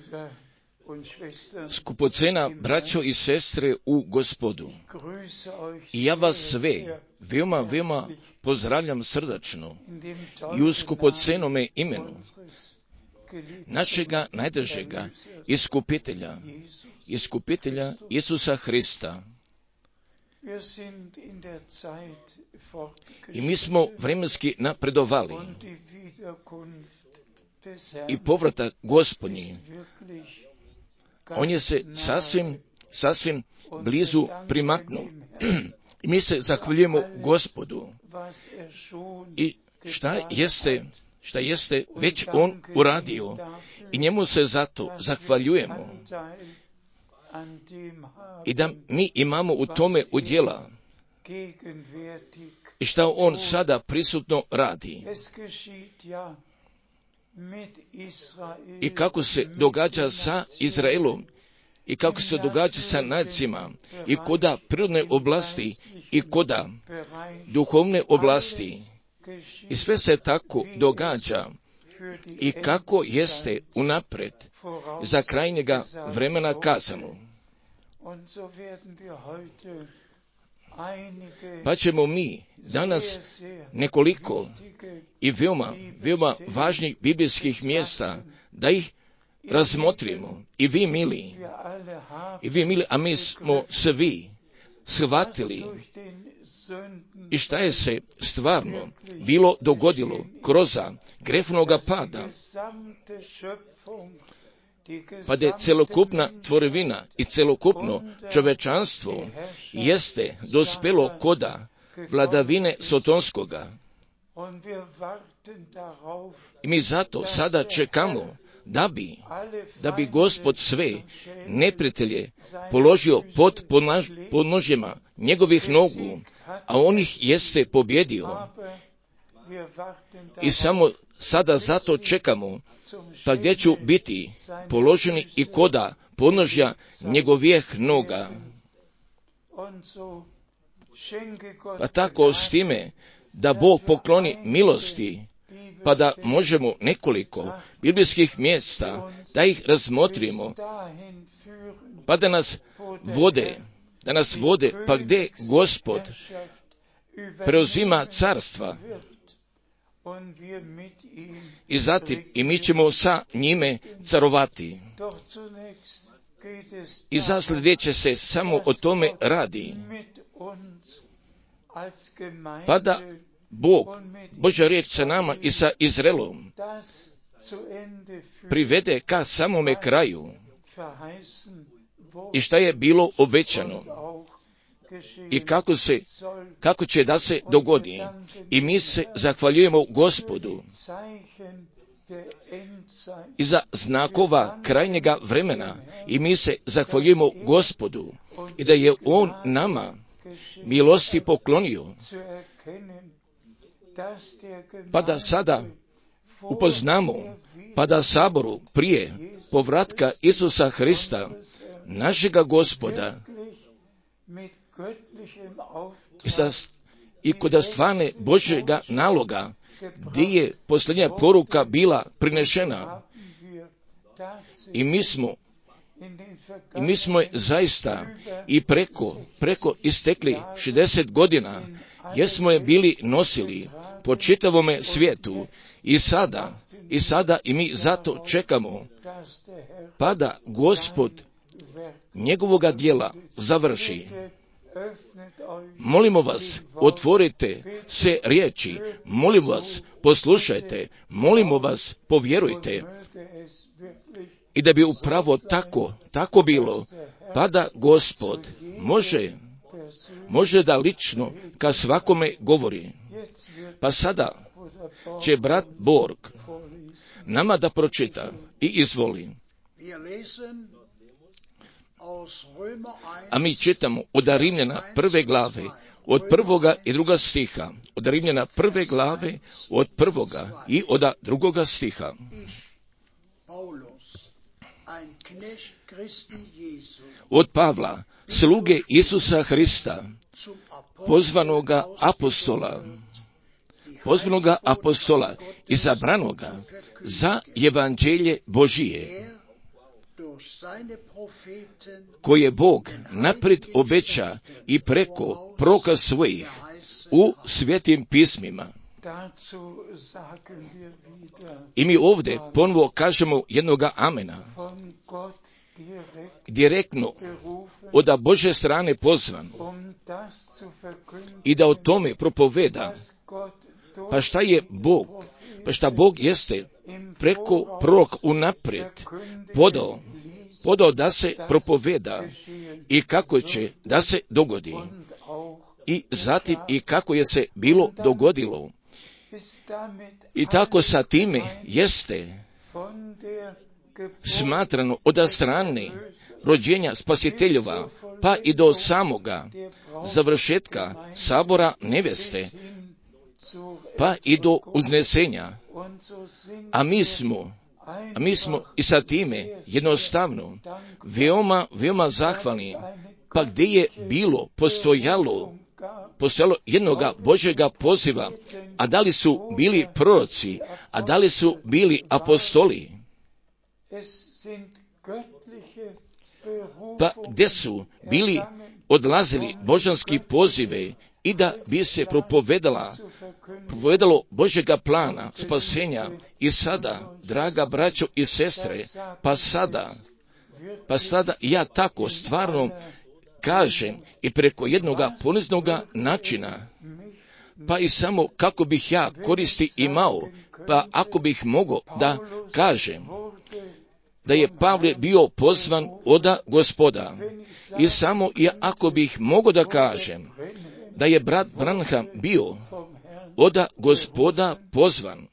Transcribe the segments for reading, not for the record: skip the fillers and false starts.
Skupocena braćo i sestre u Gospodu, i ja vas sve veoma pozdravljam srdačno i u skupocenome imenu našega najdražega iskupitelja Isusa Hrista. I mi smo vremenski napredovali i povratak Gospodnji, on je se sasvim blizu primaknuo. I mi se zahvaljujemo Gospodu. I šta jeste već on uradio, i njemu se zato zahvaljujemo. I da mi imamo u tome udjela. I šta on sada prisutno radi. I kako se događa sa Izraelom, i kako se događa sa nacima, i koda prirodne oblasti, i koda duhovne oblasti. I sve se tako događa, i kako jeste unapred za krajnjega vremena kazano. Pa ćemo mi danas nekoliko i veoma važnih biblijskih mjesta da ih razmotrimo. I vi mili, a mi smo svi shvatili i šta je se stvarno bilo dogodilo kroz grehovnoga pada. Pa da je celokupna tvorevina i celokupno čovečanstvo jeste dospelo koda vladavine Sotonskoga. I mi zato sada čekamo da bi Gospod sve neprijatelje položio pod podnožjima njegovih nogu, a on ih jeste pobjedio. I samo sada zato čekamo, pa gdje ću biti položeni i koda podnožja njegovih noga. Pa tako s time da Bog pokloni milosti, pa da možemo nekoliko biblijskih mjesta da ih razmotrimo, pa da nas vode, pa gdje Gospod preuzima carstva. I zatim i mi ćemo sa njime carovati. I za sljedeće se samo o tome radi. Pa da Božja riječ sa nama i sa Izraelom privede ka samome kraju. I šta je bilo obećano. I kako će da se dogodi. I mi se zahvaljujemo Gospodu i za znakova krajnjega vremena. I mi se zahvaljujemo Gospodu i da je on nama milosti poklonio. Pa da sada upoznamo, pa da saboru prije povratka Isusa Hrista, našega Gospoda, i kod stvarne Božjega naloga, gdje je posljednja poruka bila prinešena. I mi smo je zaista i preko istekli 60 godina, jer smo je bili nosili po čitavome svijetu. I sada i mi zato čekamo, pa da Gospod njegovoga djela završi. Molimo vas, otvorite se riječi, molimo vas, poslušajte, molimo vas, povjerujte. I da bi upravo tako bilo, pa da Gospod može da lično ka svakome govori. Pa sada će brat Borg nama da pročita i izvoli. A mi čitamo od Rimljana 1. glave, od 1. i 2. stiha. Od Rimljana 1. glave, od 1. i od 2. stiha. Od Pavla, sluge Isusa Hrista, pozvanoga apostola, izabranoga za evanđelje Božije, koje Bog naprijed obeća i preko proroka svojih u svetim pismima. I mi ovdje ponovo kažemo jednoga amena, direktno od Božje strane pozvan i da o tome propoveda. Pa šta je Bog? Pa šta Bog jeste preko proroka unaprijed podao da se propoveda i kako će da se dogodi. I zatim i kako je se bilo dogodilo. I tako sa time jeste smatrano od strane rođenja spasiteljeva pa i do samoga završetka sabora neveste pa i do uznesenja. A mi smo i sa time jednostavno veoma zahvalni. Pa gdje je postojalo jednoga Božjega poziva, a da li su bili proroci, a da li su bili apostoli, pa gdje su bili odlazili božanski pozive i da bi se propovedalo Božjega plana spasenja. I sada, draga braćo i sestre, pa sada ja tako stvarno kažem i preko jednoga poniznoga načina, pa i samo kako bih ja koristi imao, pa ako bih mogao da kažem da je Pavle bio pozvan od Gospoda, i samo i ako bih mogao da kažem da je brat Branham bio od Gospoda pozvan,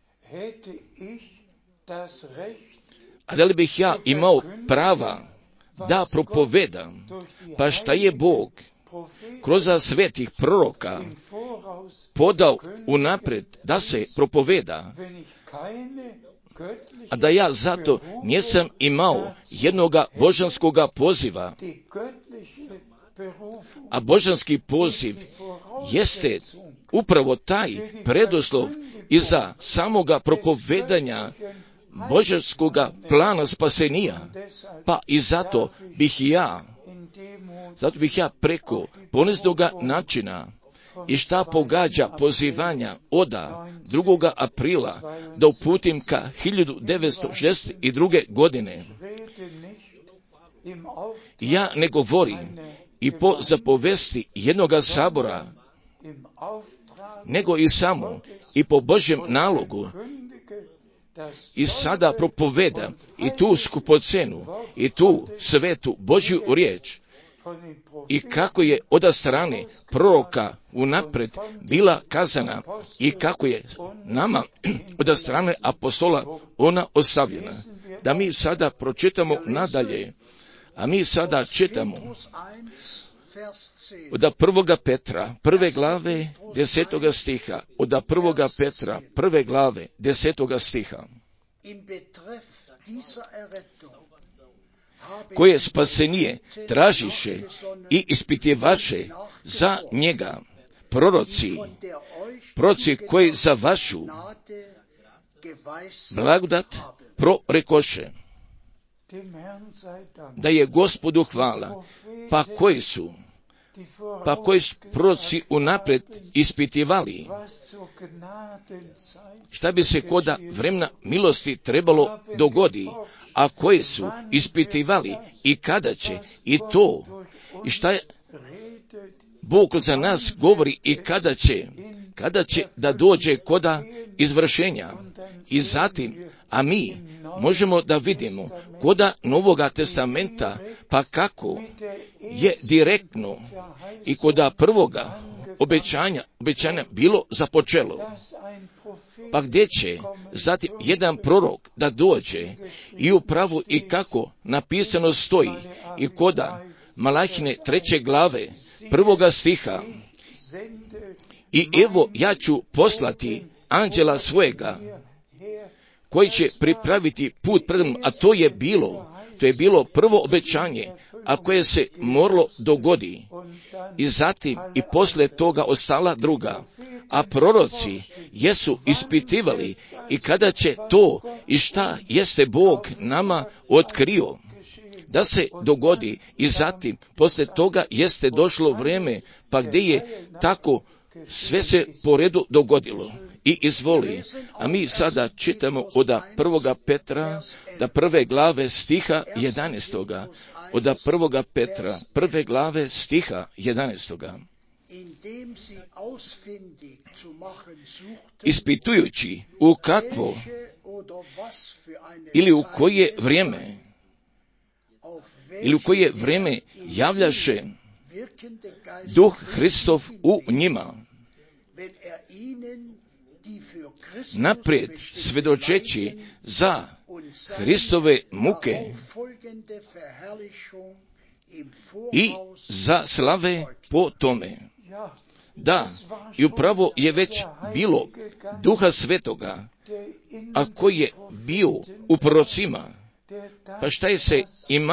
a da li bih ja imao prava da propovedam, pa šta je Bog kroz svetih proroka podao unaprijed da se propoveda, a da ja zato nisam imao jednoga božanskoga poziva. A božanski poziv jeste upravo taj preduslov iza samoga propovedanja božanskoga plana spasenija. Pa i zato bih ja preko poniznoga načina i šta pogađa pozivanja od 2. aprila da uputim ka 1962. godine. Ja ne govorim i po zapovesti jednoga sabora, nego i samo i po Božjem nalogu. I sada propoveda i tu skupocenu i tu svetu Božju riječ, i kako je od strane proroka unaprijed bila kazana i kako je nama od strane apostola ona ostavljena. Da mi sada pročitamo nadalje, a mi sada čitamo od 1. Petra, 1. glave, 10. stiha, od 1. Petra, 1. glave, 10. stiha. Koje spasenije tražiše i ispitivaše za njega proroci koji za vašu blagodat prorekoše. Da je Gospodu hvala. Pa koji su proroci unaprijed ispitivali šta bi se koda vremena milosti trebalo dogodi, a koji su ispitivali i kada će, i to, i šta je Bog za nas govori i kada će da dođe koda izvršenja. I zatim, a mi možemo da vidimo koda Novoga testamenta, pa kako je direktno i koda prvoga obećanja bilo započelo. Pa gdje će zatim jedan prorok da dođe i upravo i kako napisano stoji i koda Malahine 3. glave 1. stiha. I evo ja ću poslati anđela svojega koji će pripraviti put pred mnom, a to je bilo prvo obećanje, a koje se moralo dogodi. I zatim i posle toga ostala druga. a proroci jesu ispitivali i kada će to i šta jeste Bog nama otkrio da se dogodi i zatim poslije toga jeste došlo vrijeme pa gdje je tako sve se po redu dogodilo i izvoli. A mi sada čitamo od 1. Petra, da 1. glave stiha 11. Od 1. Petra, 1. glave stiha 11. Ispitujući u kakvo ili u koje vrijeme javljaše Duh Hristov u njima, naprijed svjedočeći za Hristove muke i za slave po tome. Da, i upravo je već bilo Duha Svetoga, a koji je bio u prorocima, pa šta je se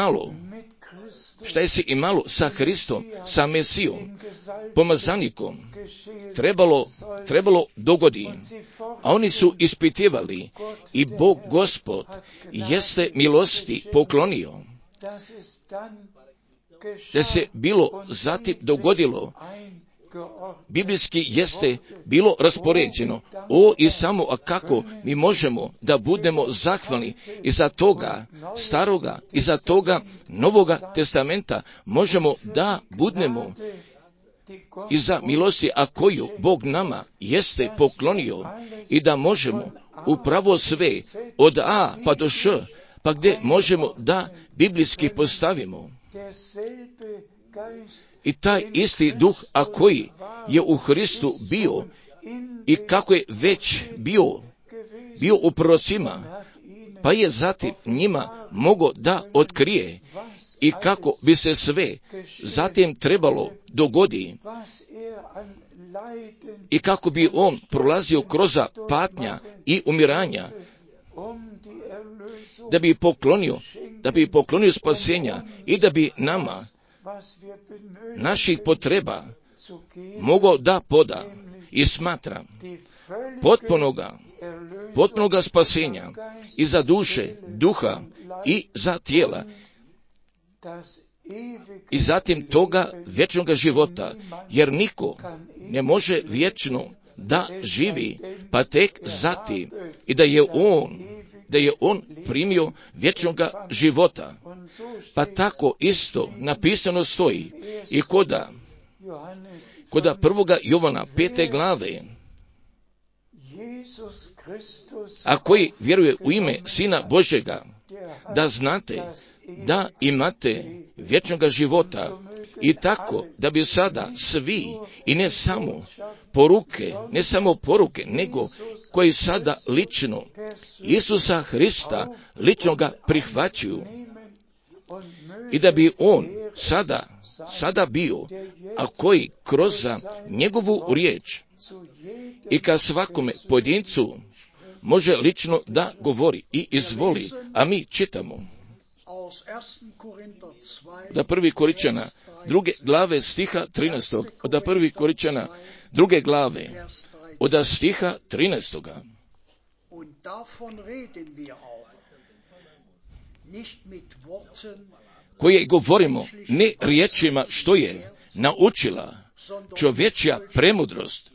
imalo sa Hristom, sa Mesijom, pomazanikom, trebalo dogodi, a oni su ispitivali i Bog Gospod jeste milosti poklonio, da se bilo zatim dogodilo, biblijski jeste bilo raspoređeno. I samo, a kako mi možemo da budemo zahvalni iza toga staroga, iza toga Novoga testamenta, možemo da budemo iza milosti, a koju Bog nama jeste poklonio i da možemo upravo sve od A pa do Š, pa gdje možemo da biblijski postavimo. I taj isti duh, a koji je u Hristu bio i kako je već bio u prorocima, pa je zatim njima mogao da otkrije i kako bi se sve zatim trebalo dogodi i kako bi on prolazio kroz patnja i umiranja, da bi poklonio spasenja i da bi nama naših potreba mogao da poda i smatra potpunoga spasenja i za duše, duha i za tijela i zatim toga vječnoga života, jer niko ne može vječno da živi, pa tek zatim i da je on primio vječnoga života. Pa tako isto napisano stoji i koda 1. Jovana 5. glave, a koji vjeruje u ime Sina Božjega, da znate da imate vječnoga života i tako da bi sada svi i ne samo poruke, nego koji sada lično Isusa Hrista lično ga prihvaćaju i da bi on sada bio, a koji kroz njegovu riječ i ka svakome pojedincu može lično da govori i izvoli, a mi čitamo da 1. Korinčana 2. glave stiha 13. od 1. Korinčana 2. glave od stiha 13. koje govorimo ne riječima što je naučila čovječja premudrost,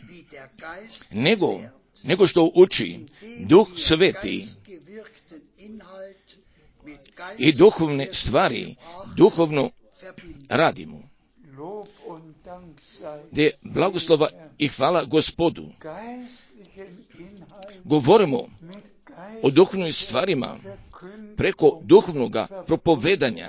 nego što uči Duh Sveti i duhovne stvari duhovno radimo. Gdje blagoslova i hvala Gospodu. Govorimo o duhovnim stvarima preko duhovnoga propovedanja.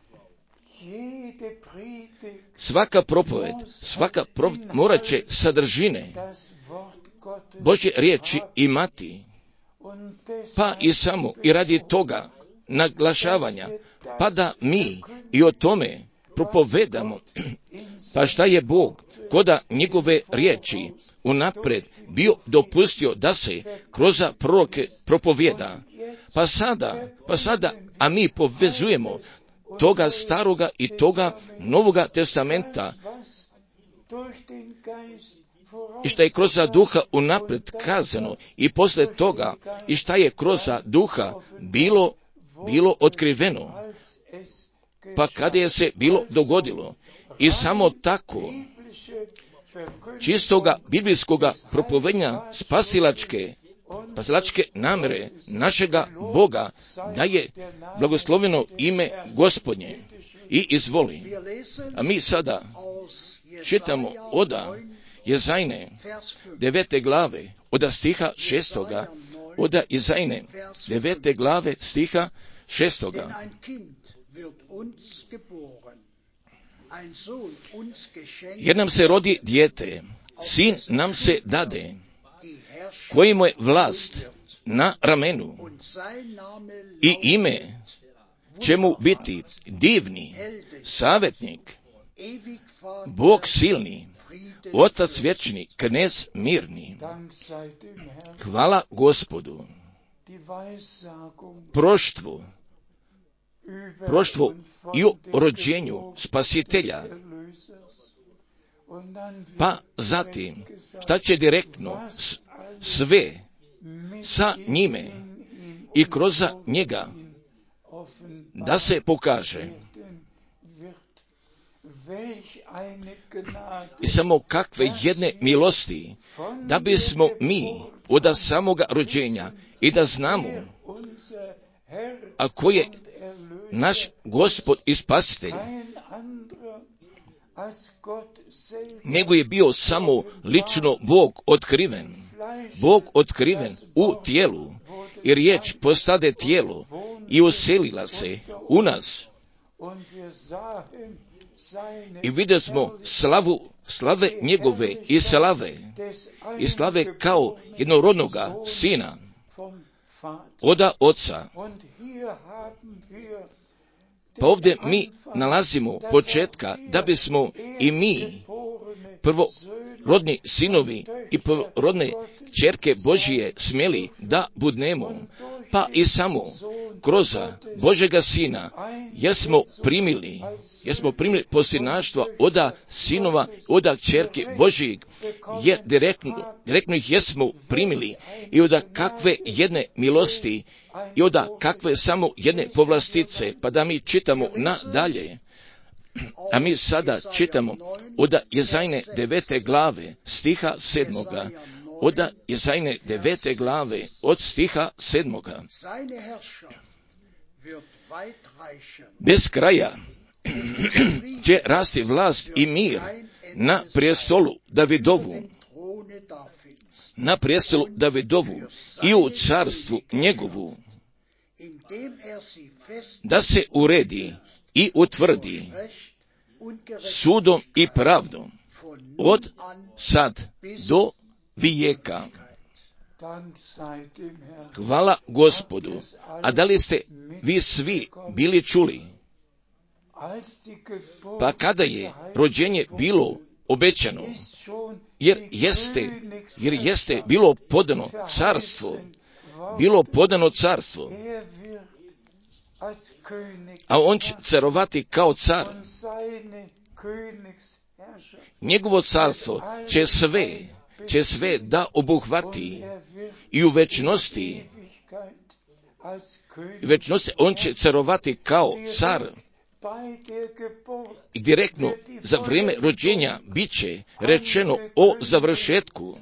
Svaka propoved morat će sadržine Božje riječi imati, pa i samo i radi toga naglašavanja, pa da mi i o tome propovedamo, pa šta je Bog koda njegove riječi unaprijed bio dopustio da se kroz proroke propovjeda, pa sada, a mi povezujemo toga staroga i toga Novoga testamenta i šta je kroz duha unaprijed kazano i posle toga i šta je kroz duha bilo otkriveno, pa kada je se bilo dogodilo. I samo tako čistoga biblijskoga propovednja spasilačke namere našega Boga, da je blagosloveno ime Gospodnje. I izvoli. A mi sada čitamo oda Jezajne 9. glave, oda stiha 6. Oda Jezajne 9. glave stiha 6. Jer nam se rodi dijete, sin nam se dade, kojemu je vlast na ramenu, i ime će mu biti divni, savjetnik, Bog silni, Otac vječni, knez mirni. Hvala Gospodu. Proštvo i o rođenju spasitelja. Pa zatim, šta će direktno sve sa njime i kroz njega da se pokaže. I samo kakve jedne milosti, da bismo mi od samoga rođenja i da znamo, a ko je naš Gospod i Spasitelj, nego je bio samo lično Bog otkriven u tijelu, i riječ postade tijelo i uselila se u nas. I vidjeli smo slave njegove i slave kao jednorodnoga sina oda Oca. Pa ovdje mi nalazimo početka da bismo i mi, prvorodni sinovi i prvorodne ćerke Božije, smjeli da budnemo, pa i samo kroz Božega Sina jesmo primili posljednaštva oda sinova, oda ćerke Božijeg, jer direktno ih jesmo primili, i oda kakve jedne milosti i oda kakve samo jedne povlastice. Pa da mi čitamo nadalje. A mi sada čitamo oda Jezajne 9. glave stiha 7. Oda Jezajne 9. glave od stiha 7. Bez kraja će rasti vlast i mir na prijestolu Davidovu i u carstvu njegovu, da se uredi i utvrdi sudom i pravdom od sad do vijeka. Hvala Gospodu. A da li ste vi svi bili čuli? Pa kada je rođenje bilo obećano, jer jeste bilo podano carstvo, a on će carovati kao car. Njegovo carstvo će sve da obuhvati, i u večnosti on će carovati kao car. I direktno za vrijeme rođenja bit će rečeno o završetku,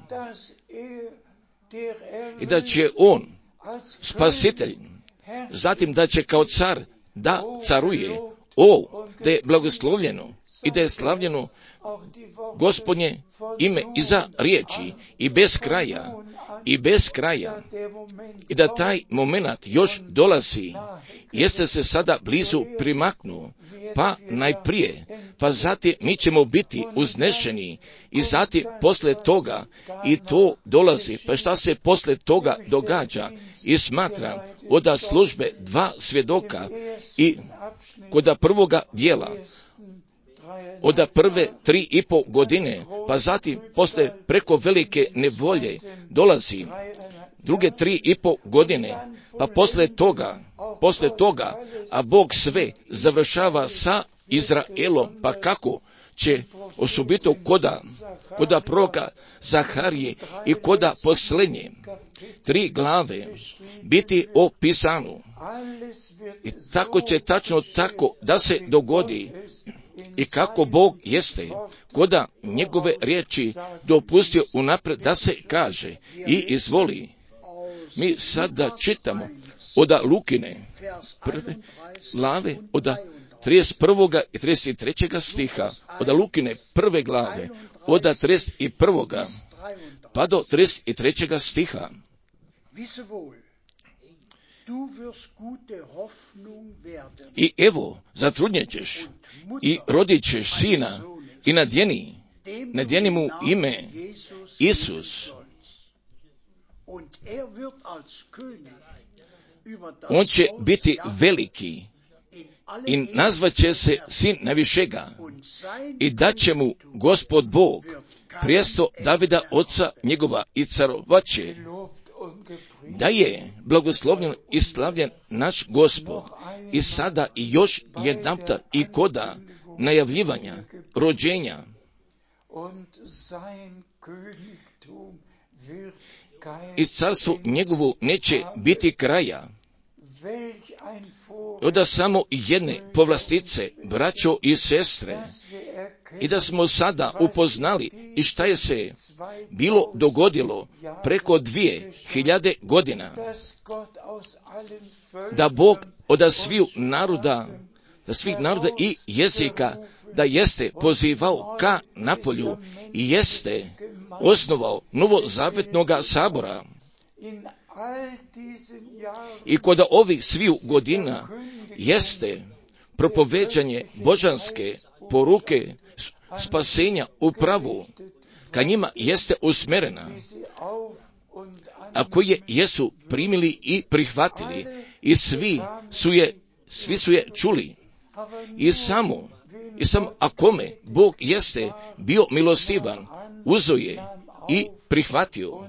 i da će on, spasitelj, zatim da će kao car da caruje. Da je blagoslovljeno i da je slavljeno Gospodnje ime iza riječi, i bez kraja, i da taj moment još dolazi, jeste se sada blizu primaknuo, pa najprije, pa zatim mi ćemo biti uznešeni, i zatim posle toga, i to dolazi. Pa šta se posle toga događa? I smatram od službe 2 svjedoka i kod prvoga dijela, od prve 3,5 godine, pa zatim posle preko velike nevolje dolazi druge 3,5 godine, pa posle toga, a Bog sve završava sa Izraelom. Pa kako će osobito koda proroka Zaharije i koda posljednje 3 glave biti opisano. I tako će tačno tako da se dogodi i kako Bog jeste koda njegove riječi dopustio unaprijed da se kaže i izvoli. Mi sada čitamo od Lukine prve glave od 31. i 33. stiha, od Lukine prve glave od 31. pa do 33. stiha. I evo, zatrudnjet ćeš i rodit ćeš sina i nadjeni mu ime Isus. On će biti veliki i nazvat će se Sin Najvišega i dat će mu Gospod Bog prijesto Davida oca njegova i carovat će. Da je blagoslovljen i slavljen naš Gospod i sada i još jedanputa i koda najavljivanja rođenja. I carstvu njegovu neće biti kraja. Od samo jedne povlastice, braćo i sestre, i da smo sada upoznali i šta je se bilo dogodilo preko 2000 godina, da Bog od svih naroda i jezika da jeste pozivao ka napolju i jeste osnovao novozavetnoga sabora. I kod ovih svih godina jeste propoveđanje božanske poruke spasenja u pravu, ka njima jeste usmjerena, a koje jesu primili i prihvatili, i svi su je čuli. I samo a kome Bog jeste bio milostivan, uzo je i prihvatio.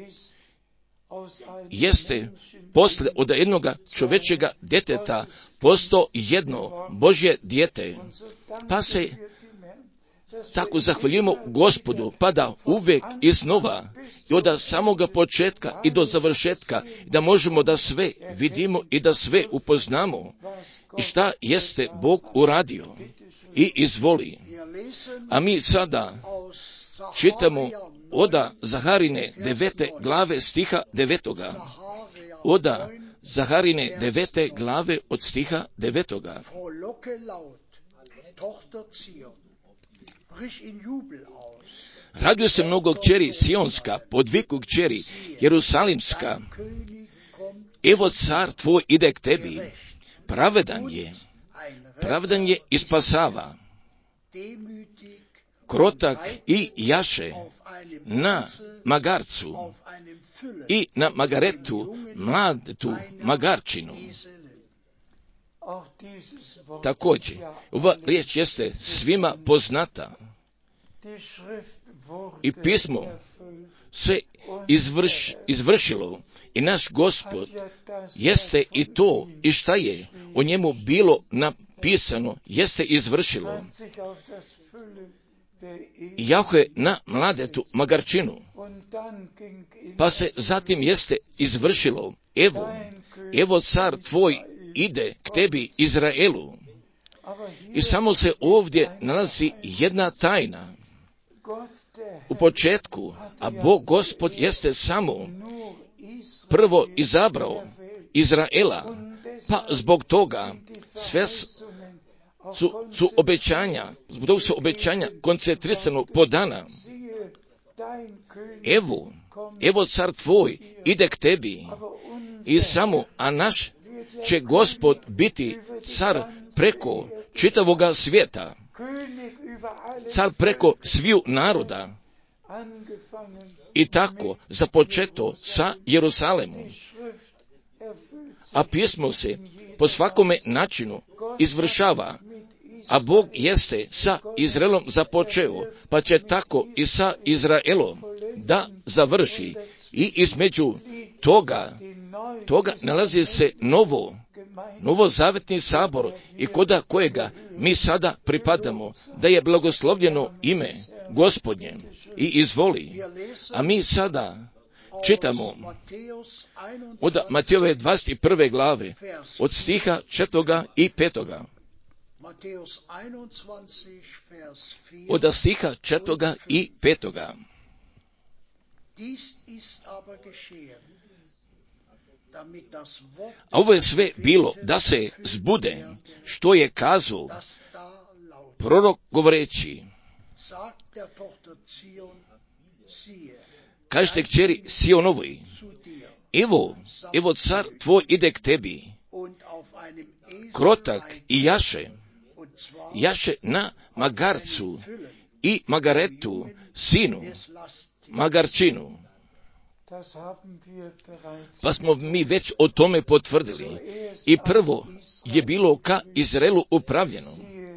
Jeste posle od jednoga čovečega djeteta postao jedno Božje dijete, pa se tako zahvaljujemo Gospodu, pa da uvijek iznova i od samoga početka i do završetka, da možemo da sve vidimo i da sve upoznamo i šta jeste Bog uradio i izvoli. A mi sada čitamo od Zaharine 9. glave stiha 9. Od Zaharine 9. glave od stiha 9. Raduje se mnogo kćeri Sionska, podviku kćeri Jerusalimska. Evo car tvoj ide k tebi, pravedan je i spasava, krotak i jaše na magarcu i na magaretu mladetu magarčinu. Također, ova riječ jeste svima poznata i pismo se izvršilo i naš Gospod jeste i to i šta je o njemu bilo napisano jeste izvršilo. Jahve na mladetu magarčinu, pa se zatim jeste izvršilo, evo car tvoj ide k tebi Izraelu. I samo se ovdje nalazi jedna tajna. U početku, a Bog Gospod jeste samo prvo izabrao Izraela, pa zbog toga sve su obećanja koncentrisano podana. Evo car tvoj ide k tebi i samo, a naš će Gospod biti car preko čitavoga svijeta, car preko sviju naroda. I tako započeto sa Jerusalemom. A pismo se po svakome načinu izvršava, a Bog jeste sa Izraelom započeo, pa će tako i sa Izraelom da završi. I između toga nalazi se novozavetni sabor i koda kojega mi sada pripadamo, da je blagoslovljeno ime Gospodnje i izvoli. A mi sada čitamo od Matejove 21. glave, od stiha 4. i 5. Od stiha 4. i 5. A ovo je sve bilo da se zbude, što je kazao prorok govoreći: kažete kćeri Sionovoj, evo car tvoj ide k tebi, krotak i jaše na magarcu i magaretu, sinu, magarčinu. Pa smo mi već o tome potvrdili. I prvo je bilo ka Izraelu upravljeno: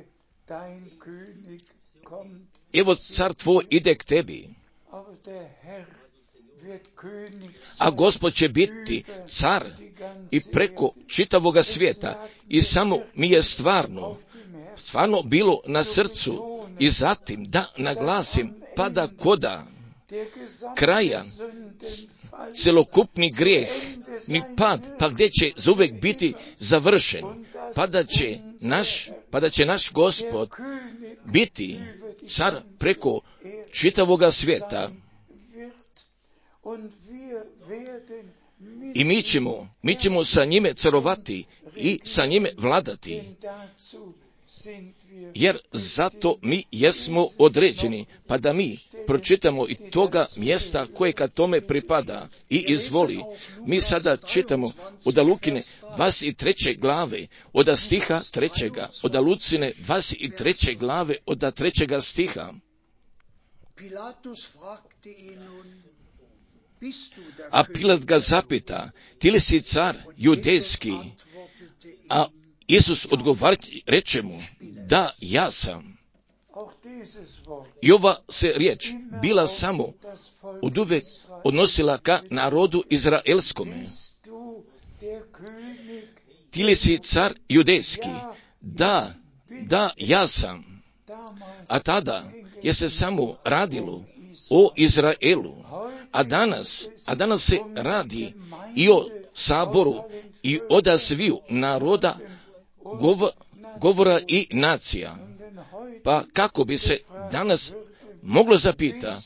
evo car tvoj ide k tebi, a Gospod će biti car i preko čitavoga svijeta. I samo mi je stvarno bilo na srcu i zatim da naglasim, pa da koda kraja celokupni grijeh, ni pad, pa gdje će zauvijek biti završen, pa da će naš Gospod biti car preko čitavoga svijeta. I mi ćemo sa njime carovati i sa njime vladati, jer zato mi jesmo određeni. Pa da mi pročitamo i toga mjesta koje ka tome pripada i izvoli. Mi sada čitamo od Lukine 23. glave, od stiha 3. od Lucine 23. glave, od 3. stiha. A Pilat ga zapita: ti li si car judejski? A Isus odgovarajući reče mu: da, ja sam. I ova se riječ bila samo oduvek odnosila ka narodu izraelskome. Ti li si car judejski? Da, ja sam. A tada je se samo radilo o Izraelu. A danas se radi i o saboru i od sviju naroda, govora i nacija. Pa kako bi se danas moglo zapita,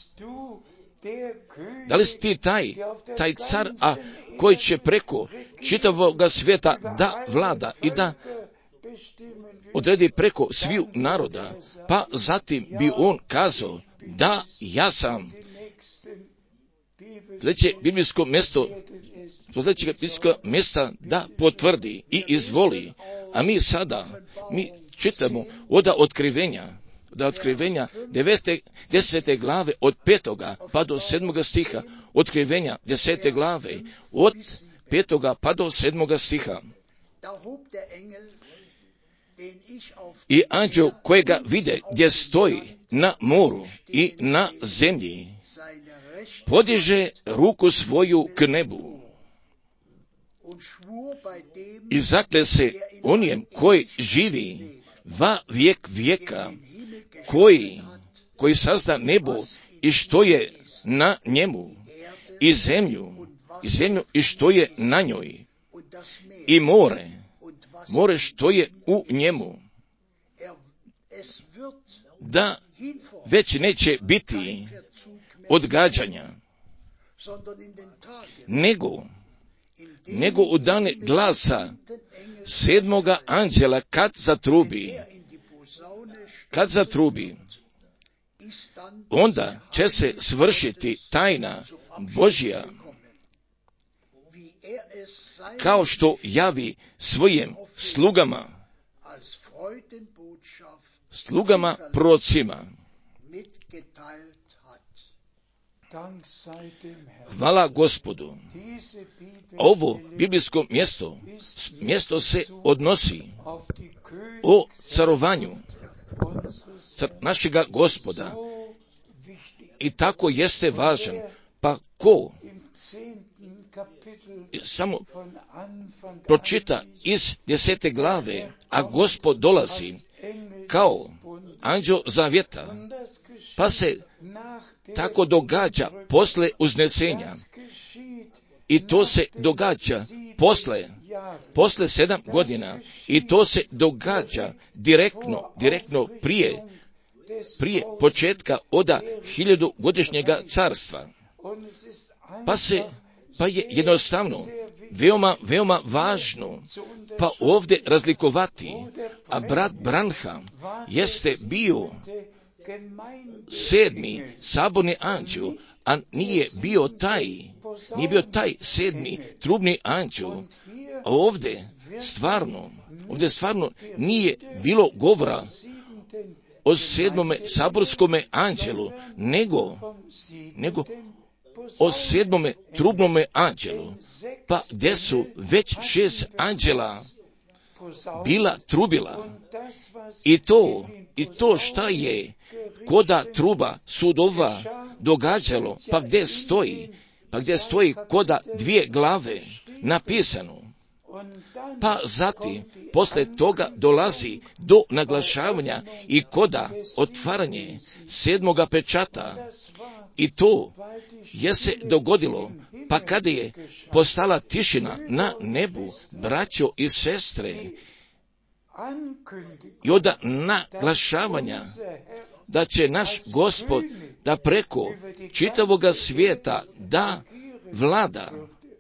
da li si ti taj car, a koji će preko čitavog svijeta da vlada i da odredi preko sviju naroda? Pa zatim bi on kazao: da, ja sam. Sljedeće biblijsko mjesta da potvrdi i izvoli. A mi sada čitamo od otkrivenja 10. glave od 5. pa do 7. stiha. Otkrivenja 10. glave od 5. pa do 7. stiha. I anđeo kojega vide gdje stoji na moru i na zemlji, podiže ruku svoju k nebu i zakle se onijem koji živi va vijek vijeka, koji sazda nebo i što je na njemu, i zemlju i što je na njoj, i more što je u njemu, da već neće biti odgađanja, nego u dane glasa 7. anđela kad zatrubi, onda će se svršiti tajna Božja, kao što javi svojim slugama prorocima. Hvala Gospodu. Ovo biblijsko mjesto se odnosi o carovanju našega Gospoda. I tako jeste važan. Pa ko samo pročita iz 10. glave, a Gospod dolazi kao anđeo zavjeta, pa se tako događa posle uznesenja. I to se događa posle 7 godina, i to se događa direktno prije početka oda 1000-godišnjega carstva. Pa je jednostavno veoma važno pa ovdje razlikovati, a brat Branham jeste bio 7. saborni anđeo, a nije bio taj 7. trubni anđeo. A ovdje stvarno nije bilo govora o 7. saborskome anđelu, nego o 7. trubnome anđelu, pa gdje su već 6 anđela bila trubila. I to šta je koda truba sudova događalo, pa gdje stoji koda 2 glave napisano. Pa zatim, posle toga dolazi do naglašavanja i koda otvaranje 7. pečata. I to je se dogodilo, pa kada je postala tišina na nebu, braćo i sestre, i od naglašavanja da će naš Gospod da preko čitavoga svijeta da vlada,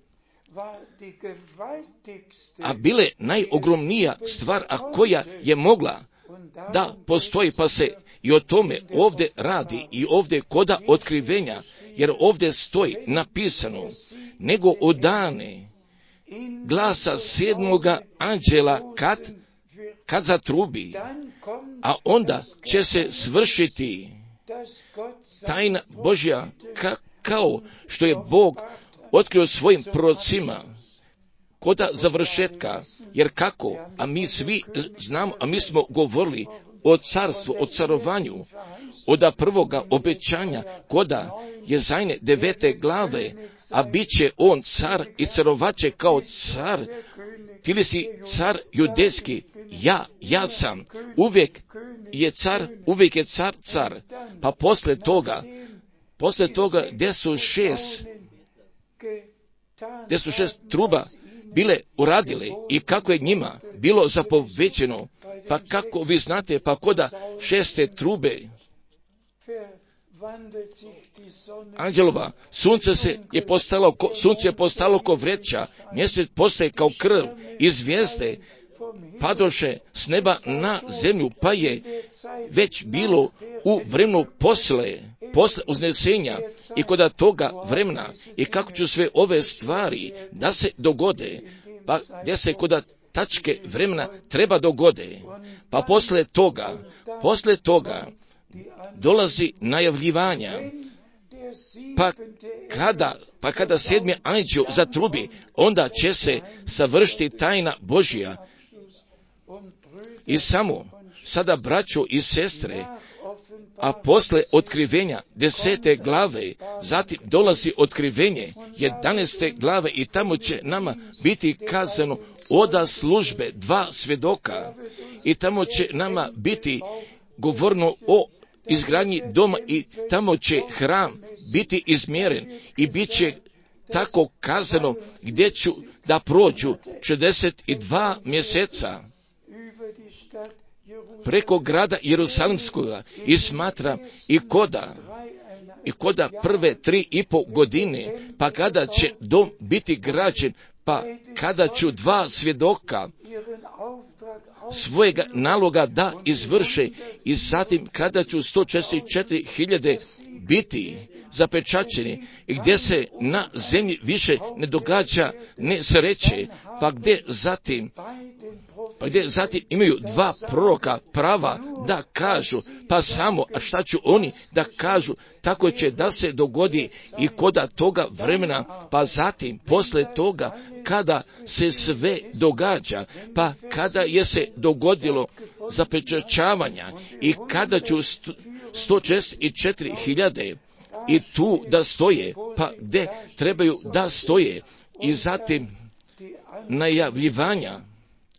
a bile najogromnija stvar, a koja je mogla da postoji, pa se i o tome ovdje radi i ovdje koda otkrivenja, jer ovdje stoji napisano, nego u dane glasa 7. anđela kad zatrubi, a onda će se svršiti tajna Božja, kao što je Bog otkrio svojim prorocima koda završetka, jer kako, a mi svi znamo, a mi smo govorili o carstvu, o carovanju, od prvoga obećanja koda je Jezajne 9. glave, a bit će on car i carovaće kao car. Ti li si car judejski? Ja sam. Uvijek je car. Pa posle toga gdje su 6 truba bile uradile i kako je njima bilo zapovećeno, pa kako vi znate, pa koda 6. trube anđelova, sunce je postalo ko vreća, mjesec postaje kao krv i zvijezde padoše s neba na zemlju, pa je već bilo u vremenu posle uznesenja i koda toga vremena, i kako će sve ove stvari da se dogode, pa gdje se koda tačke vremena treba dogode, pa posle toga dolazi najavljivanja, pa kada 7. anđeo zatrubi, onda će se savršiti tajna Božja. I samo sada, braćo i sestre, a posle otkrivenja 10. glave, zatim dolazi otkrivenje 11. glave, i tamo će nama biti kazano oda službe 2 svjedoka, i tamo će nama biti govorno o izgradnji doma, i tamo će hram biti izmjeren, i bit će tako kazano gdje ću da prođu 62 mjeseca preko grada Jerusalimskoga, i smatram i koda prve 3,5 godine, pa kada će dom biti građen, pa kada ću 2 svjedoka svojega naloga da izvrše, i zatim kada ću 144.000 biti zapečaćeni, i gdje se na zemlji više ne događa nesreće, pa gdje zatim imaju 2 proroka prava da kažu, pa samo, a šta ću oni da kažu, tako će da se dogodi i koda toga vremena, pa zatim posle toga kada se sve događa, pa kada je se dogodilo zapečaćavanja, i kada ću 144.000 i tu da stoje, pa gde trebaju da stoje. I zatim najavljivanja,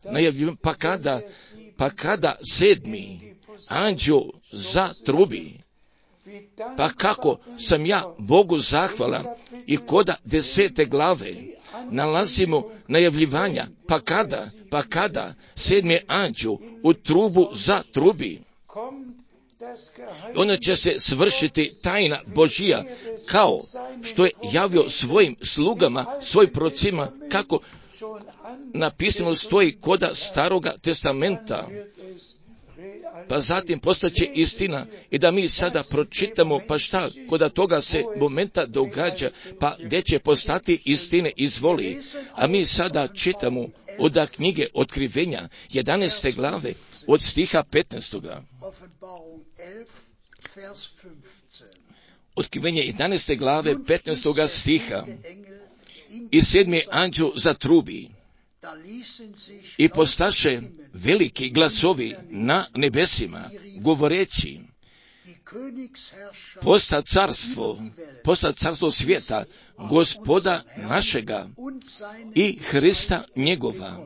pa kada 7. anđeo zatrubi, pa kako sam ja Bogu zahvalan i koda 10. glave nalazimo najavljivanja, pa kada 7. anđeo u trubu zatrubi, onda će se svršiti tajna Božija, kao što je javio svojim slugama, svojim prorocima, kako napisano stoji koda Staroga testamenta. Pa zatim postaće istina i da mi sada pročitamo, pa šta koda toga se momenta događa, pa gdje će postati istine, izvoli. A mi sada čitamo od knjige Otkrivenja 11. glave od stiha 15. Otkrivenje 11. glave 15. stiha. I 7. anđeo zatrubi, i postaše veliki glasovi na nebesima, govoreći, posta carstvo svijeta, Gospoda našega i Hrista njegova.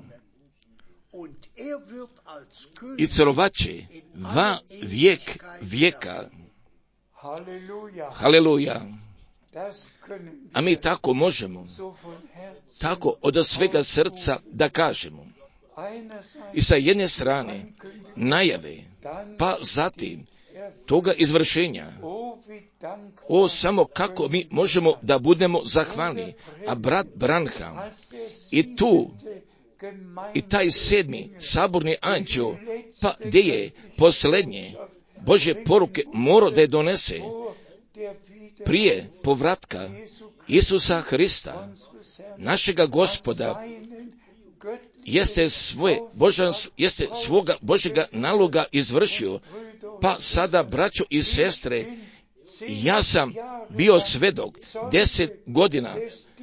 I celovaće va vijek vijeka. Haleluja. A mi tako možemo, tako od svega srca da kažemo. I sa jedne strane najave, pa zatim toga izvršenja. O, samo kako mi možemo da budemo zahvalni. A brat Branham i tu, i taj 7. saborni anđeo, pa gdje je posljednje Božje poruke morao da je donese prije povratka Isusa Hrista, našega Gospoda, jeste svoga Božjega naloga izvršio. Pa sada, braćo i sestre, ja sam bio svedok 10 godina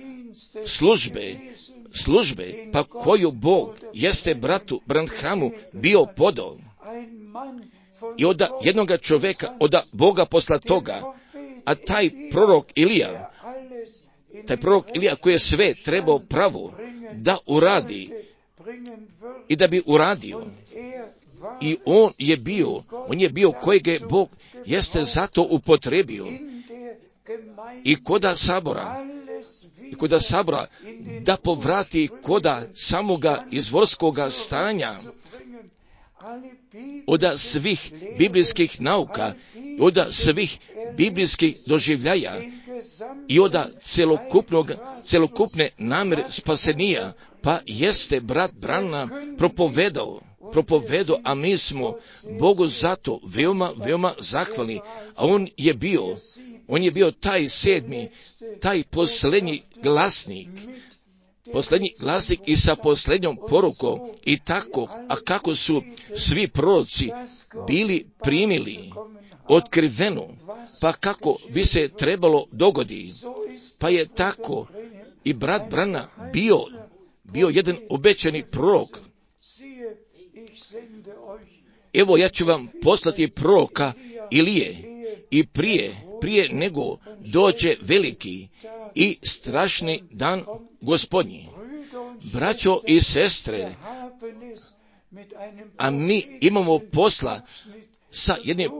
službe, pa koju Bog jeste bratu Branhamu bio podao. I od jednoga čovjeka, od Boga posla toga, a taj prorok Ilija koji je sve trebao pravo da uradi i da bi uradio. I on je bio kojeg je Bog jeste zato upotrebio. I koda sabora da povrati koda samoga izvorskoga stanja, od svih biblijskih nauka, od svih biblijskih doživljaja i od celokupne namere spasenija, pa jeste brat Branham propovedao, a mi smo Bogu zato veoma, veoma zahvalni. A on je bio taj 7. taj posljednji glasnik i sa posljednjom porukom i tako, a kako su svi proroci bili primili otkrivenu, pa kako bi se trebalo dogodi, pa je tako i brat Branham bio jedan obećani prorok. Evo, ja ću vam poslati proroka Ilije i prije nego dođe veliki i strašni dan Gospodnji. Braćo i sestre, a mi imamo posla sa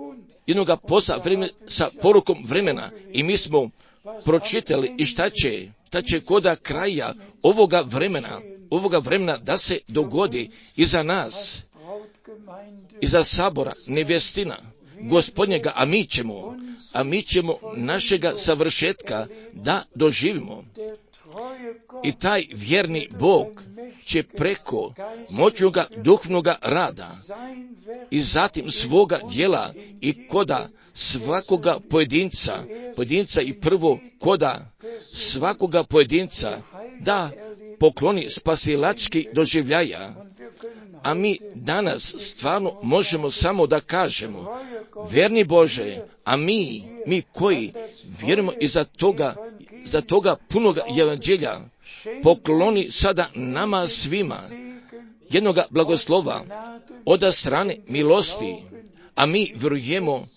sa porukom vremena i mi smo pročitali i šta će koda kraja ovoga vremena da se dogodi iza nas, iza sabora nevjestina Gospodnjega, a mi ćemo našega savršetka da doživimo. I taj vjerni Bog će preko moćnoga duhovnoga rada i zatim svoga djela i koda svakoga pojedinca i prvo koda svakoga pojedinca da pokloni spasilački doživljaja. A mi danas stvarno možemo samo da kažemo, vjerni Bože, a mi koji vjerujemo iza toga punoga evanđelja, pokloni sada nama svima jednoga blagoslova od strane milosti, a mi vjerujemo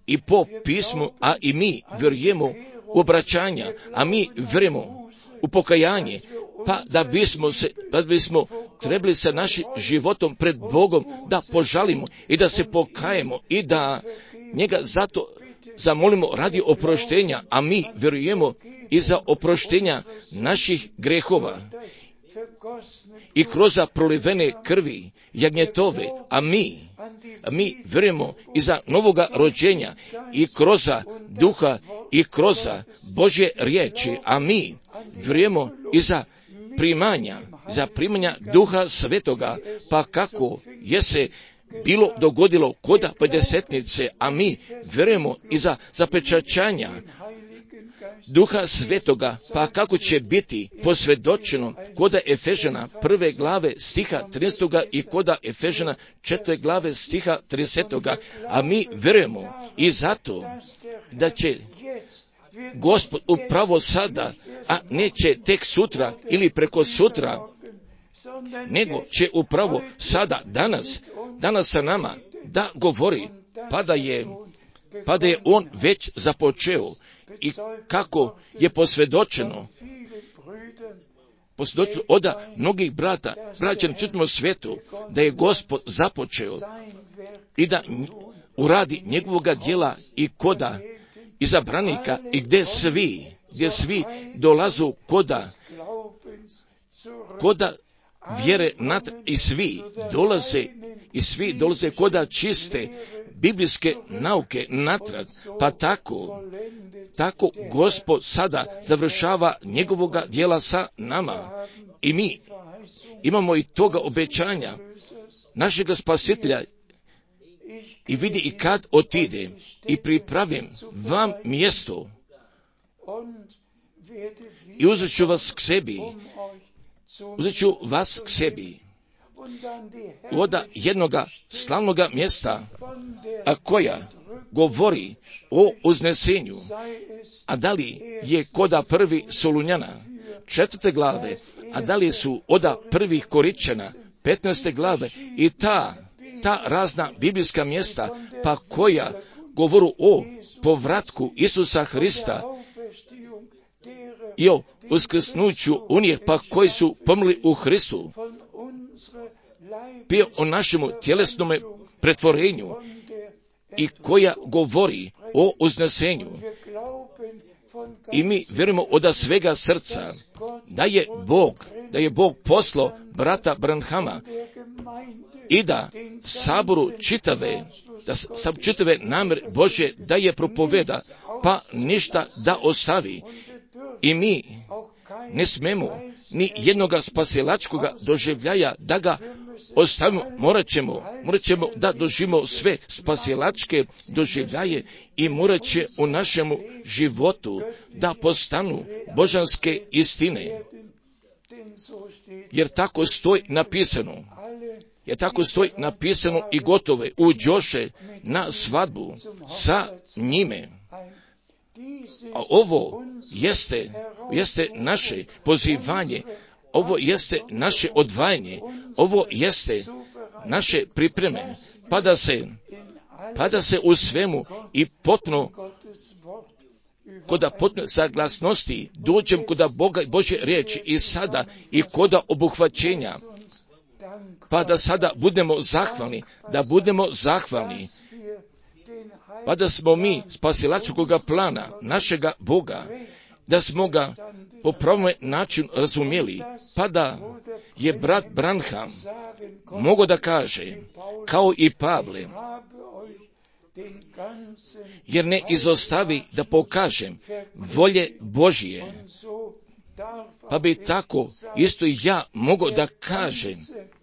i po pismu, a i mi vjerujemo u obraćanja, a mi vjerujemo u pokajanje, pa da bismo trebali sa našim životom pred Bogom da požalimo i da se pokajemo i da njega zato zamolimo radi oproštenja, a mi vjerujemo i za oproštenja naših grehova i kroz prolivene krvi jagnjetove, a mi vjerujemo i za novoga rođenja i kroz duha i kroz Božje riječi, a mi vjerujemo i za primanja duha svetoga, pa kako je se bilo dogodilo kod pedesetnice, a mi vjerujemo i za zapečaćanja duha svetoga, pa kako će biti posvjedočeno kod Efežana 1. glave stiha 13. i kod Efežana 4. glave stiha 30. A mi vjerujemo i zato da će Gospod upravo sada, a neće tek sutra ili preko sutra, nego će upravo sada, danas sa nama da govori, pa da je on već započeo i kako je posvjedočeno od mnogih braća na čitavom svijetu, da je Gospod započeo i da uradi njegovoga djela i koda izabranika i gdje svi dolazu koda vjere i svi dolaze koda čiste biblijske nauke natrag, pa tako Gospod sada završava njegovoga djela sa nama i mi imamo i toga obećanja našega Spasitelja i vidi i kad otide i pripravim vam mjesto i uzet ću vas k sebi od jednoga slavnoga mjesta, a koja govori o uznesenju, a da li je koda prvi Solunjana 4. glave, a da li su od prvih Koričana 15. glave i ta razna biblijska mjesta, pa koja govoru o povratku Isusa Hrista i o uskrsnuću onih pa koji su pomrli u Hristu, pio o našemu tjelesnome pretvorenju i koja govori o uznesenju. I mi vjerujemo od svega srca da je Bog poslao brata Branhama i da saboru čitave namjer Božje da je propoveda, pa ništa da ostavi. I mi ne smemo ni jednoga spasilačkoga doživljaja da ga ostavimo, morat ćemo da doživimo sve spasilačke doživljaje i morat će u našemu životu da postanu božanske istine. Jer tako stoji napisano i gotove uđoše na svadbu sa njime. A ovo jeste naše pozivanje, ovo jeste naše odvajanje, ovo jeste naše pripreme, pa da se u svemu i potpuno koda potpune saglasnosti dođem koda Božje riječi i sada i koda obuhvaćenja, pa da sada budemo zahvalni, pa da smo mi spasilačkoga plana našega Boga, da smo ga po pravom načinu razumjeli, pa da je brat Branham mogao da kaže, kao i Pavle, jer ne izostavi da pokažem volje Božije, pa bi tako isto i ja mogao da kažem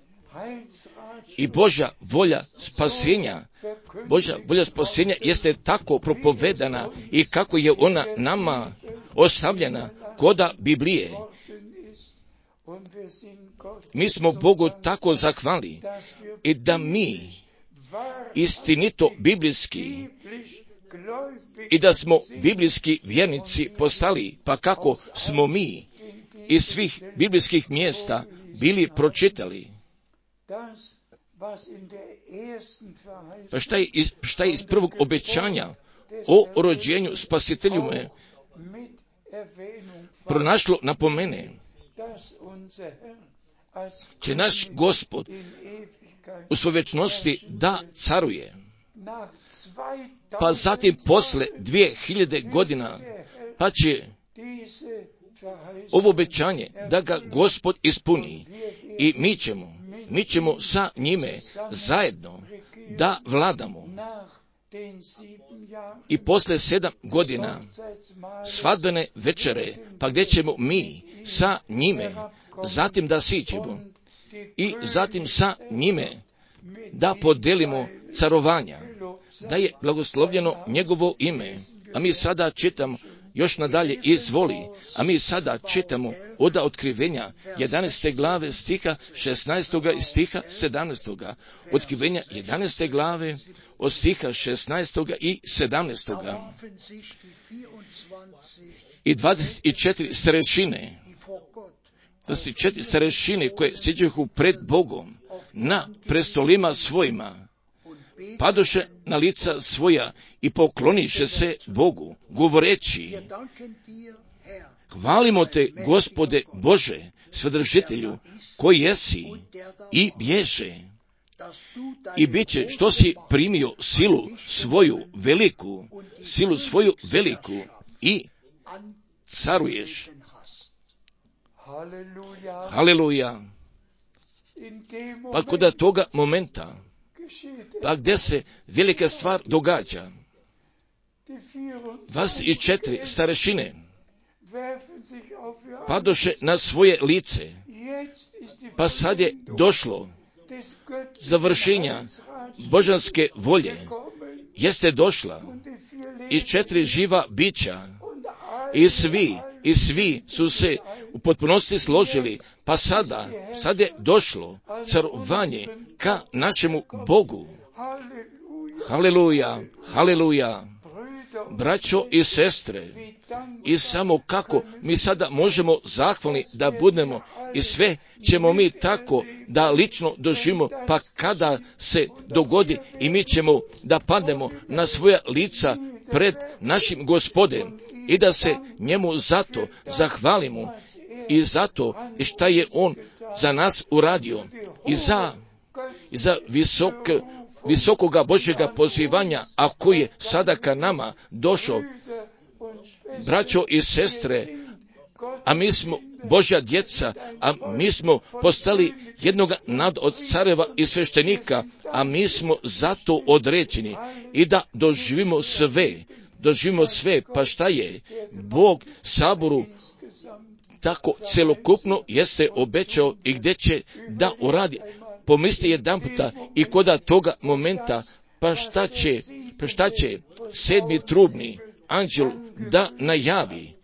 i Božja volja spasenja jeste tako propovedana i kako je ona nama ostavljena koda Biblije. Mi smo Bogu tako zahvali i da mi istinito biblijski i da smo biblijski vjernici postali, pa kako smo mi iz svih biblijskih mjesta bili pročitali. Pa šta je iz prvog obećanja o rođenju spasitelju me pronašlo napomene, će naš Gospod u svojoj vječnosti da caruje. Pa zatim posle 2000 godina pa će ovo obećanje da ga Gospod ispuni i mi ćemo sa njime zajedno da vladamo. I posle 7 godina svadbene večere, pa gdje ćemo mi sa njime zatim da siđemo i zatim sa njime da podelimo carovanja, da je blagoslovljeno njegovo ime. A mi sada čitamo još nadalje, izvoli, a mi sada čitamo od Otkrivenja 11. glave stiha 16. i stiha 17. Otkrivenja 11. glave od stiha 16. i 17. I 24 starešine, 24 starešine koje siđehu pred Bogom na prestolima svojima, padoše na lica svoja i pokloniše se Bogu, govoreći: hvalimo te, Gospode Bože, Svedržitelju, koji jesi i bješe, i bit će što si primio silu svoju veliku i caruješ. Haleluja. Pa kod toga momenta, pa gdje se velika stvar događa, 24 starešine padoše na svoje lice, pa sad je došlo završenja božanske volje, jeste došla i 4 živa bića i svi su se u potpunosti složili, pa sad je došlo carovanje ka našemu Bogu. Haleluja, haleluja. Braćo i sestre, i samo kako mi sada možemo zahvalni da budemo, i sve ćemo mi tako da lično doživimo, pa kada se dogodi i mi ćemo da padnemo na svoja lica pred našim Gospodem i da se njemu zato zahvalimo i zato šta je on za nas uradio i za visokoga Božjega pozivanja, a koji je sada ka nama došao. Braćo i sestre, a mi smo Božja djeca, a mi smo postali jednoga od careva i sveštenika, a mi smo zato određeni i da doživimo sve, pa šta je Bog saboru tako celokupno jeste obećao i gdje će da uradi. Pomisli jedan puta i kod toga momenta, pa šta će 7. trubni anđel da najavi.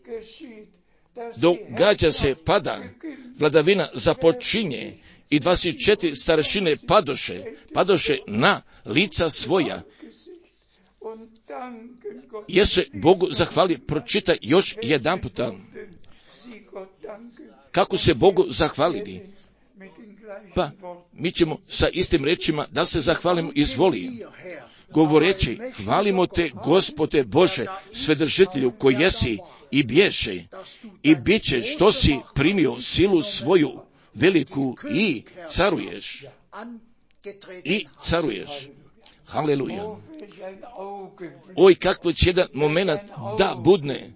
Događa se, pada, vladavina započinje i 24 starešine padoše na lica svoja. Jese Bogu zahvali, pročitaj još jedan puta. Kako se Bogu zahvalili? Pa mi ćemo sa istim rečima da se zahvalimo, izvoli, govoreći: hvalimo te, Gospode Bože, Svedržitelju, koji jesi i bješe, i bit će što si primio silu svoju veliku i caruješ. Haleluja. Oj, kako će jedan moment da budne,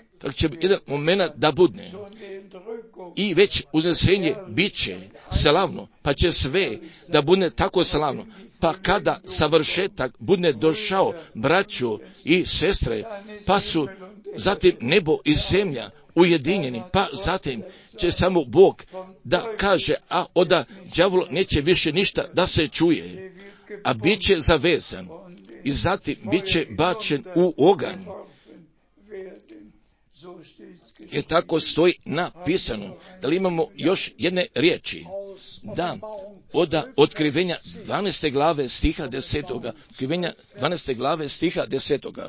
i već uznesenje bit će slavno, pa će sve da bude tako slavno, pa kada savršetak bude došao, braćo i sestre, pa su zatim nebo i zemlja ujedinjeni, pa zatim će samo Bog da kaže, a oda đavolo neće više ništa da se čuje, a bit će zavezan i zatim bit će bačen u oganj. Jer tako stoji napisano. Da li imamo još jedne riječi? Da, od Otkrivenja 12. glave stiha 10. Otkrivenja 12. glave stiha 10.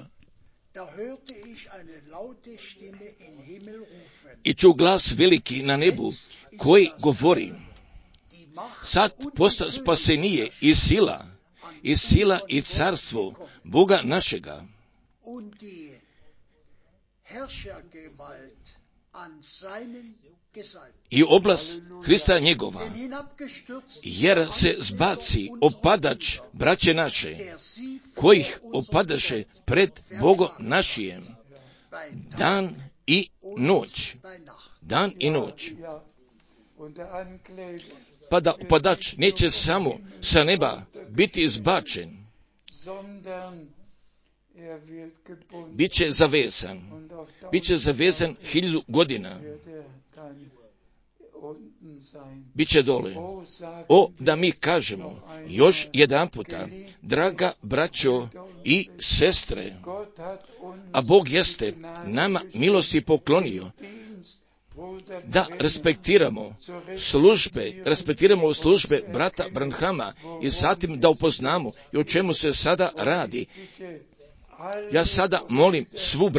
I ču glas veliki na nebu, koji govori: sad posta spasenije i sila i carstvo Boga našega i oblast Hrista njegova, jer se zbaci opadač braće naše, kojih opadaše pred Bogom našijem, dan i noć. Dan i noć. Pa da opadač neće samo sa neba biti izbačen, Biće zavezan 1000 godina, biće dole. Da mi kažemo još jedan puta, draga braćo i sestre, a Bog jeste nama milosti poklonio da respektiramo službe brata Branhama i zatim da upoznamo i o čemu se sada radi. Ja sada molim svu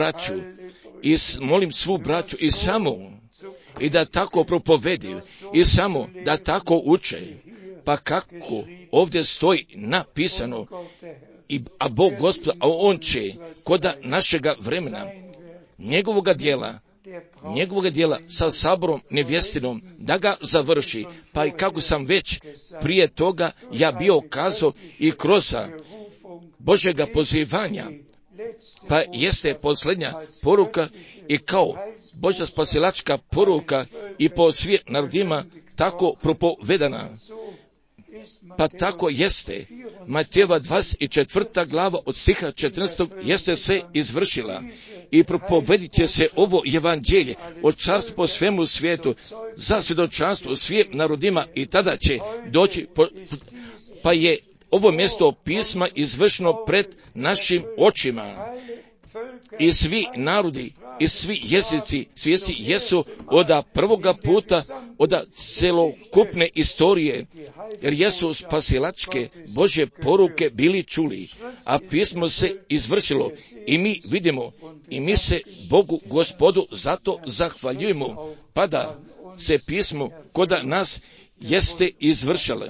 braću i samo i da tako propovediju i samo da tako uče, pa kako ovdje stoji napisano, a Bog Gospod, a On će koda našega vremena njegovoga dijela sa saborom nevjestinom da ga završi, pa i kako sam već prije toga ja bio kazao i kroz Božjega pozivanja, pa jeste posljednja poruka i kao Božja spasilačka poruka i po svim narodima tako propovedana. Pa tako jeste, Matejeva 24. glava od stiha 14. jeste se izvršila i propovedit će se ovo evanđelje od carstva po svemu svijetu za svjedočanstvo svim narodima i tada će doći, pa je ovo mjesto pisma izvršeno pred našim očima. I svi narodi i svi jezici svijesti jesu od prvoga puta, od celokupne istorije, jer jesu spasilačke Božje poruke bili čuli, a pismo se izvršilo i mi vidimo i mi se Bogu Gospodu zato zahvaljujemo, pa da se pismo koda nas jeste izvršilo.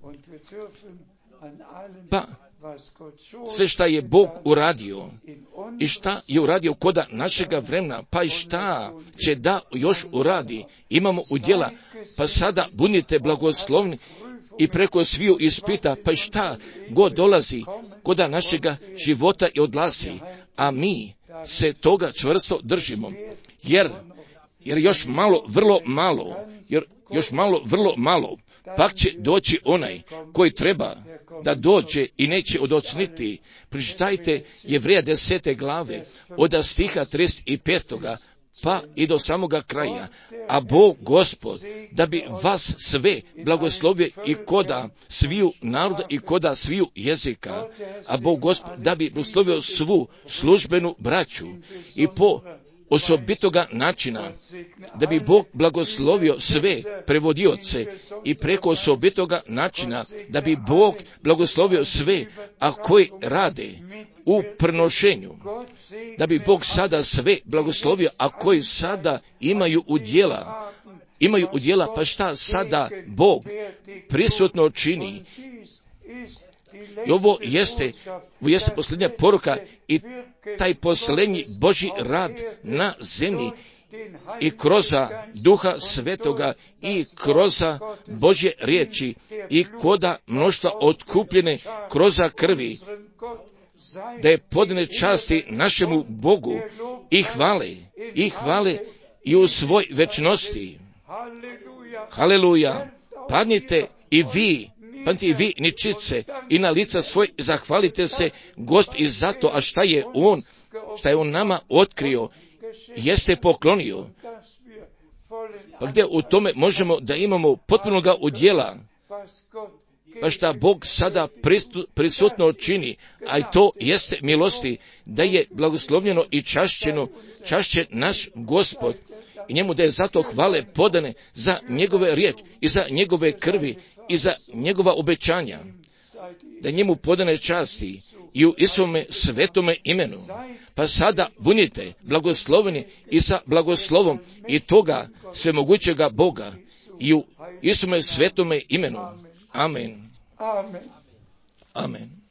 Pa sve šta je Bog uradio i šta je uradio koda našega vremena, pa i šta će da još uradi, imamo udjela, pa sada budite blagoslovni i preko sviju ispita, pa i šta god dolazi koda našega života i odlazi, a mi se toga čvrsto držimo, jer još malo, vrlo malo, pak će doći onaj koji treba da dođe i neće odocniti. Pročitajte Jevreja 10. glave od stiha 35. pa i do samoga kraja. A Bog Gospod da bi vas sve blagoslovio i koda sviju naroda i koda sviju jezika. A Bog Gospod da bi blagoslovio svu službenu braću i po osobitoga načina, da bi Bog blagoslovio sve prevodioce i preko osobitoga načina, da bi Bog blagoslovio sve, a koji rade u prenošenju, da bi Bog sada sve blagoslovio, a koji sada imaju udjela, pa šta sada Bog prisutno čini. I ovo jeste posljednja poruka i taj posljednji Božji rad na zemlji i kroz Duha Svetoga i kroz Božje riječi i koda mnoštva otkupljene kroz krvi, da je podane časti našemu Bogu i hvale i u svoj večnosti. Haleluja! Padnite i vi ničice i na lica svoj zahvalite se Gost i zato, a šta je on nama otkrio, jeste poklonio. Pa gdje u tome možemo da imamo potpunoga udjela, pa šta Bog sada prisutno čini, a i to jeste milosti, da je blagoslovljeno i čašćen naš Gospod i njemu da je zato hvale podane za njegove riječ i za njegove krvi i za njegova obećanja, da njemu podane časti i u Isovome svetome imenu. Pa sada budite blagosloveni i sa blagoslovom i toga svemogućega Boga i u Isovome svetome imenu. Amen. Amen.